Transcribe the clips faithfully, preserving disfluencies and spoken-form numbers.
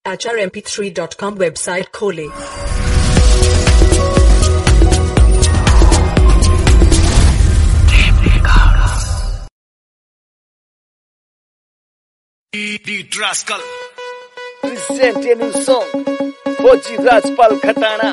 H R M P three dot com website खोलें। D-Rascal present a new song, Fauji Rajpal Khatana.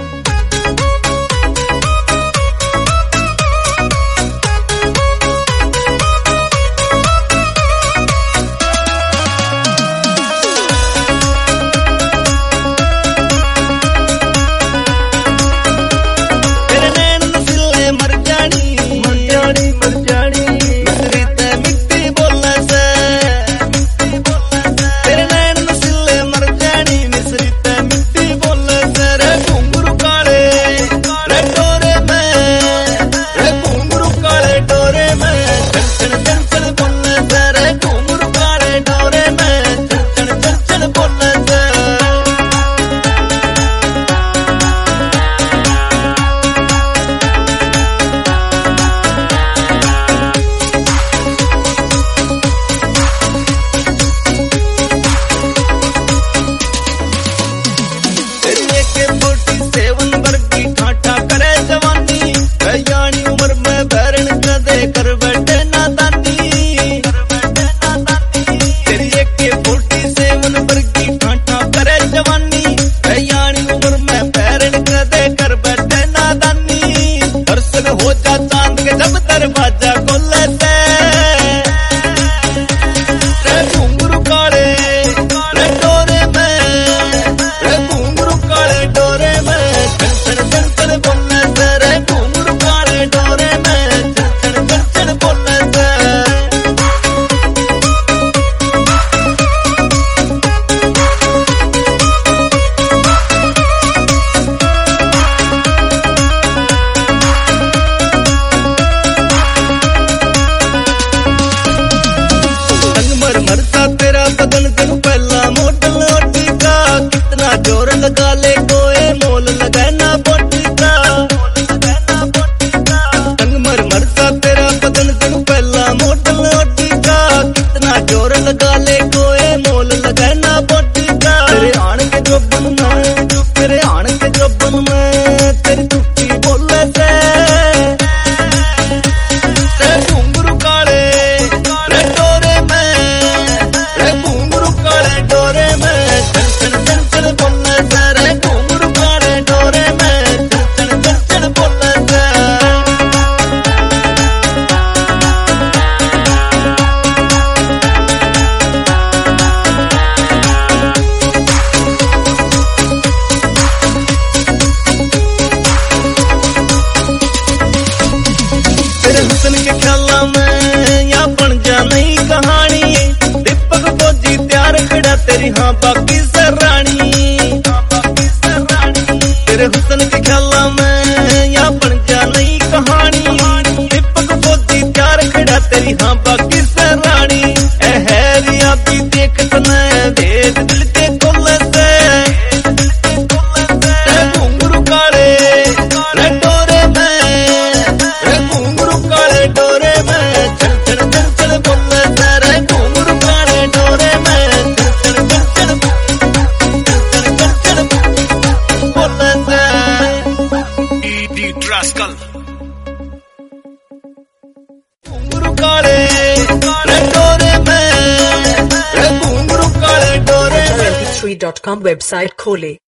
तेरी हाँ बाकी सरानी, तेरे हुस्न के ख्याला में या बन जा नई कहानी। दीपक फौजी प्यार खड़ा तेरी हाँ बाकी सरानी। ए हैरिया भी देख तना भेद दिल के कोले से, घुंघरू काले रे डोरे में, घुंघरू काले डोरे में चल चल चल चल बोले तेरे घुंघरू काले डोरे में। D-Rascal घुंघरू काले डोरे में, घुंघरू काले डोरे में। H R M P three dot com website खोलें।